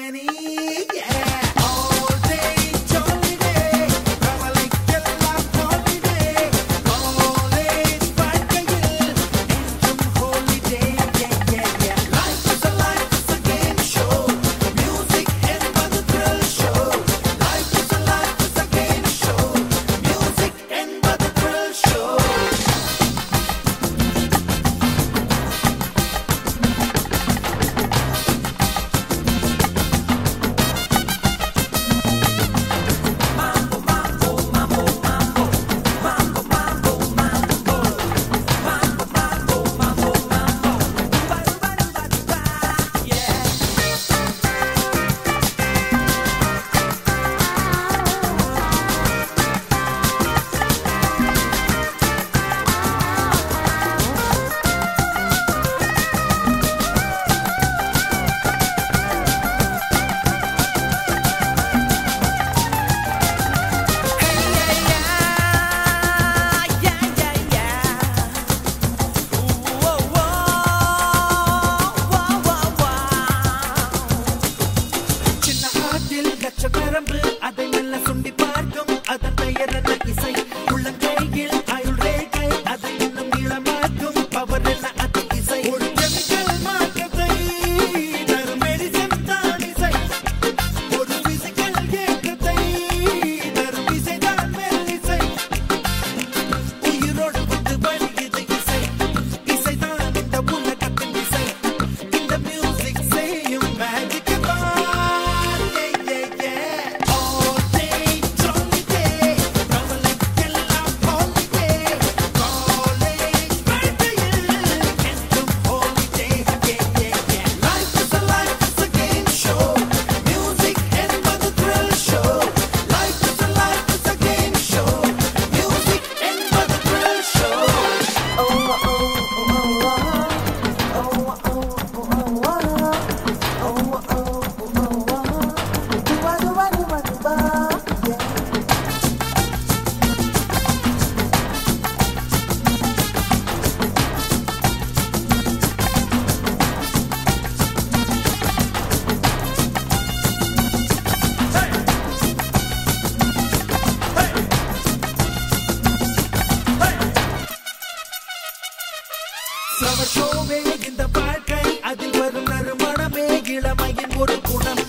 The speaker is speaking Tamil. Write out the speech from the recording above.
harmony. Yeah, all day jolly day, கவலைக்கெல்லாம் holiday. College வாழ்க்கையில் என்றும் holiday. Yeah, yeah, yeah. Life is a game show. Music என்பது thrill show. Life is a game show. Music என்பது thrill show. நரம்பு அதை மெல்ல சுண்டி பார்க்கும் அதன் பெயர் என்ன இசை உள்ளங்கையில் ஆயுள் ரேகை அதை இன்னும் நீளமாக்கும் பவர் என்ன அது இசை ஒரு கெமிக்கல் மாற்றத்தை தரும் மெடிசன் தான் இசை ஒரு பிசிக்கல் ஏற்றத்தை தரும் இசை தான் மெல்லிசை உயிரோடு வந்து வழியுது இசை இசை தான் இந்த உலகத்தின் இசை இந்த மியூசிக் செய்யும் மேஜிக் ஷோவே இந்த வாழ்க்கை அதில் வரும் நறுமணமே இளமையின் ஒரு குணம்